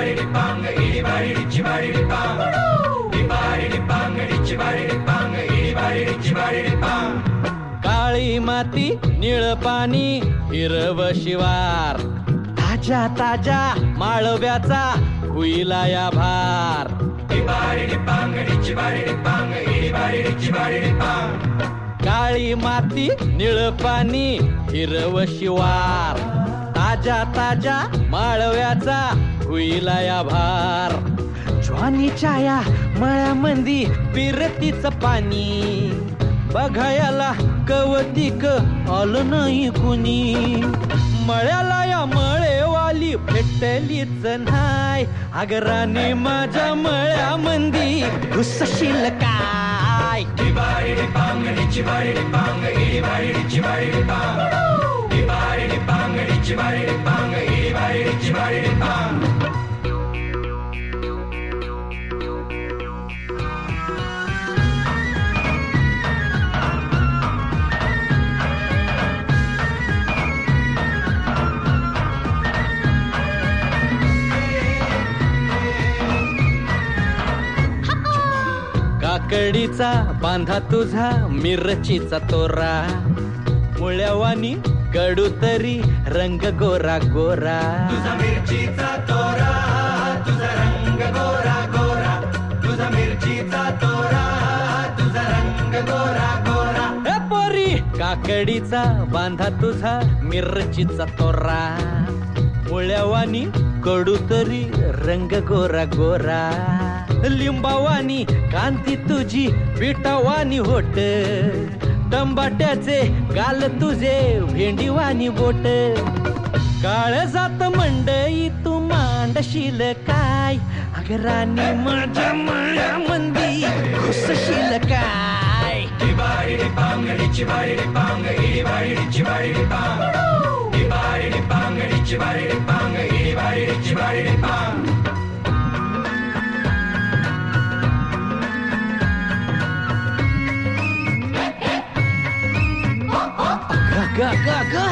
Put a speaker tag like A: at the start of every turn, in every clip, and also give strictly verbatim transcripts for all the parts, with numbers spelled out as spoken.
A: काळी माती निळ पाणी हिरव शिवार ताजा ताजा माळव्याचा हुईला या भार काळी माती निळ पाणी हिरव शिवार ताजा ताजा माळव्याचा हुईला या भार ज्वानीच्या या मळ्यामंदी पिरतीच पाणी बघायला कवतिक आलं नाही कुणी मळ्याला या मळेवाली भेटलीच नाय अगराने माझ्या मळ्यामंदी घुसशील काय काकडीचा बांधा तुझा मिरचीचा तोरा मुळ्यावानी कडू तरी रंग गोरा गोरा
B: तुझा मिरचीचा तोरा तुझा रंग गोरा गोरा तुझा मिरचीचा तोरा तुझा रंग गोरा गोरा
A: ए पोरी काकडीचा बांधा तुझा मिरचीचा तोरा मुळ्यावानी कडू तरी रंग गोरा गोरा लिंबावानी कांती तुझी पिठावानी होट टंबाट्याचे गाल तुझे भेंडीवानी बोट काळ जात मंडई तू मांडशील काय अगरानी माझ्या मळ्यामंदी घुसशील काय गा गा गा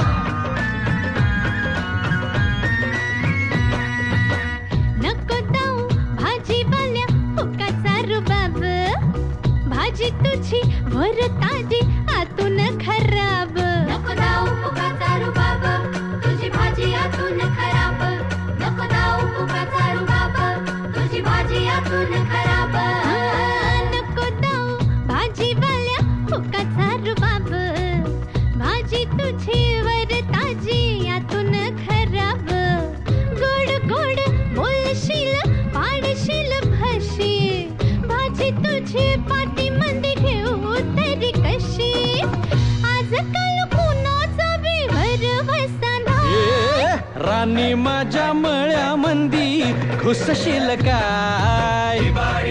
C: नको जाऊ भाजीवाल्या फुकाचा रुबाब भाजी तुझी वर ताजी आतून खराब
D: नको जाऊ फुकाचा रुबाब तुझी भाजी आतून खराब नको जाऊ फुकाचा रुबाब तुझी भाजी आतून खराब
C: नको जाऊ भाजीवाल्या फुकाचा रुबाब भाजी तुझी वर ताजी यातून खराब गोड गोड बोलशील पाडशील भाशी भाजी तुझी पाटी मंदी घेऊ तरी कशी आजकाल कुणाचा बी भरवसा नाही
A: राणी माझ्या मळ्यामंदी घुसशील काय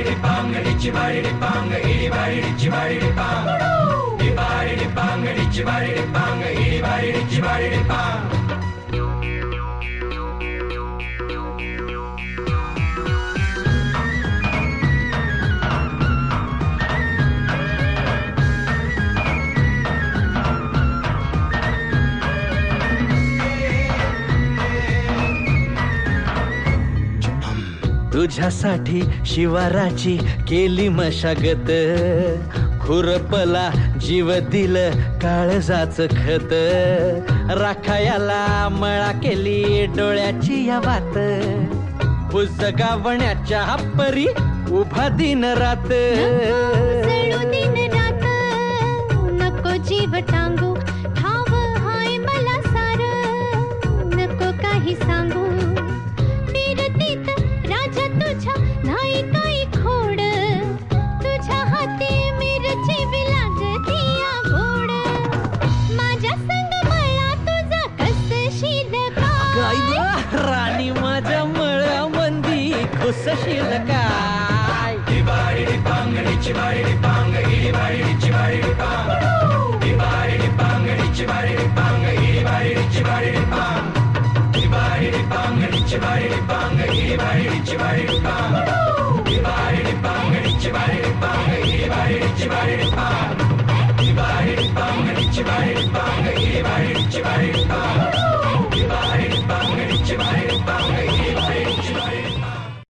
A: तुझ्यासाठी शिवाराची केली मशागत खुरपला जीव दिलं काळजाच खत राखायाला मळा केली डोळ्याची या वात बुजगावण्याच्या परी उभा दिन रात
C: जळू दिन रात नको जीव टांगू ठाव हाय मला सार नको काही सांगू फिरतीत राजा तुझ्या नाही काही खोड तुझ्या हाती मिरची विलागतिया गोड माझ्या संग मळा तुझा कसशील काय
A: राणी माझ्या मळ्यामंदी घुसशील काय
B: Chibari,